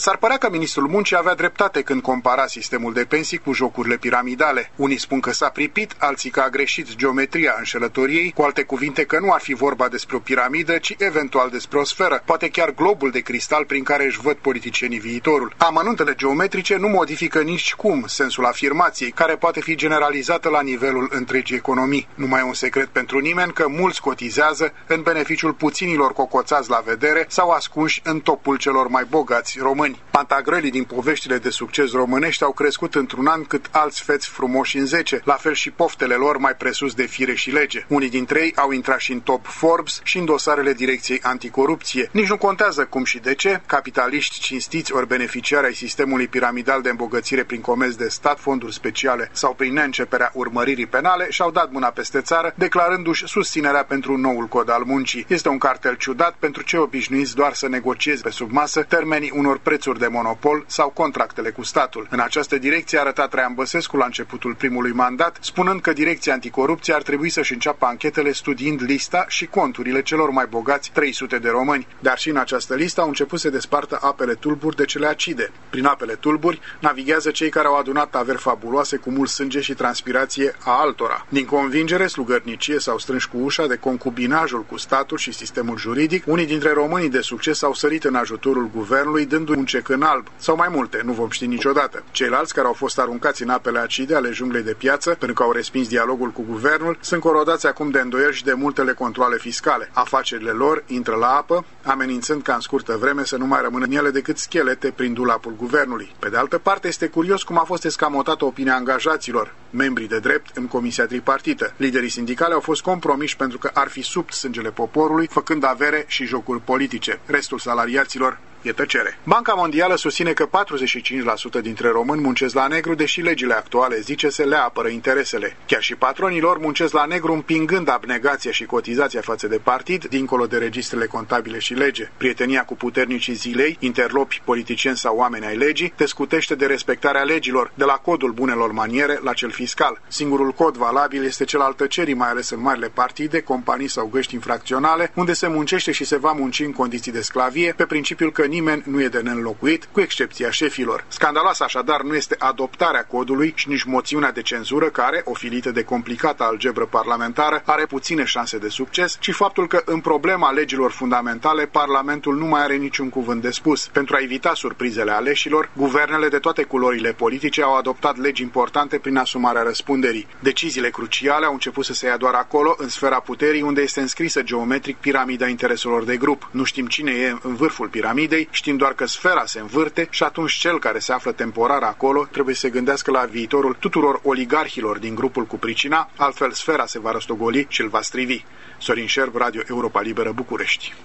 S-ar părea că ministrul muncii avea dreptate când compara sistemul de pensii cu jocurile piramidale. Unii spun că s-a pripit, alții că a greșit geometria înșelătoriei, cu alte cuvinte că nu ar fi vorba despre o piramidă, ci eventual despre o sferă, poate chiar globul de cristal prin care își văd politicienii viitorul. Amănuntele geometrice nu modifică nici cum sensul afirmației, care poate fi generalizată la nivelul întregii economii. Nu mai e un secret pentru nimeni că mulți cotizează în beneficiul puținilor cocoțați la vedere sau ascunși în topul celor mai bogați români. Pantagrălii din poveștile de succes românești au crescut într-un an cât alți feți frumoși în 10, la fel și poftele lor mai presus de fire și lege. Unii dintre ei au intrat și în top Forbes și în dosarele Direcției Anticorupție. Nici nu contează cum și de ce, capitaliști cinstiți ori beneficiari ai sistemului piramidal de îmbogățire prin comenzi de stat, fonduri speciale sau prin neînceperea urmăririi penale și-au dat mâna peste țară, declarându-și susținerea pentru noul cod al muncii. Este un cartel ciudat pentru cei obișnuiți doar să negocieze pe sub masă termenii unor prețuri de monopol sau contractele cu statul. În această direcție a arătat Traian Băsescu la începutul primului mandat, spunând că Direcția Anticorupție ar trebui să-și înceapă anchetele studiind lista și conturile celor mai bogați 300 de români. Dar și în această listă au început să despartă apele tulburi de cele acide. Prin apele tulburi navighează cei care au adunat averi fabuloase cu mult sânge și transpirație a altora. Din convingere, slugărnicie sau strânși cu ușa de concubinajul cu statul și sistemul juridic, unii dintre românii de succes au sărit în ajutorul guvernului dându-i un cec în alb, sau mai multe, nu vom ști niciodată. Ceilalți care au fost aruncați în apele acide ale junglei de piață, pentru că au respins dialogul cu guvernul, sunt corodați acum de îndoieli și de multele controale fiscale. Afacerile lor intră la apă, amenințând ca în scurtă vreme să nu mai rămână în ele decât schelete prin dulapul guvernului. Pe de altă parte, este curios cum a fost escamotată opinia angajaților, membrii de drept în Comisia Tripartită. Liderii sindicali au fost compromiși pentru că ar fi subt sângele poporului, făcând avere și jocuri politice. Restul salariaților e tăcere. Banca Mondială susține că 45% dintre români muncesc la negru, deși legile actuale, zice-se, le apără interesele. Chiar și patronii lor muncesc la negru, împingând abnegația și cotizația față de partid, dincolo de registrele contabile și lege. Prietenia cu puternicii zilei, interlopi, politicieni sau oameni ai legii, te scutește de respectarea legilor, de la codul bunelor maniere la cel fiscal. Singurul cod valabil este cel al tăcerii, mai ales în marile partide, companii sau găști infracționale, unde se muncește și se va munci în condiții de sclavie, pe principiul că nimeni nu e de neînlocuit, cu excepția șefilor. Scandaloasă așadar nu este adoptarea codului și nici moțiunea de cenzură care, ofilită de complicată algebră parlamentară, are puține șanse de succes, ci faptul că în problema legilor fundamentale Parlamentul nu mai are niciun cuvânt de spus. Pentru a evita surprizele aleșilor, guvernele de toate culorile politice au adoptat legi importante prin asumarea răspunderii. Deciziile cruciale au început să se ia doar acolo, în sfera puterii, unde este înscrisă geometric piramida intereselor de grup. Nu știm cine e în vârful piramidei, știm doar că sfera se învârte și atunci cel care se află temporar acolo trebuie să se gândească la viitorul tuturor oligarhilor din grupul cu pricina, altfel sfera se va răstogoli și îl va strivi. Sorin Șerb, Radio Europa Liberă, București.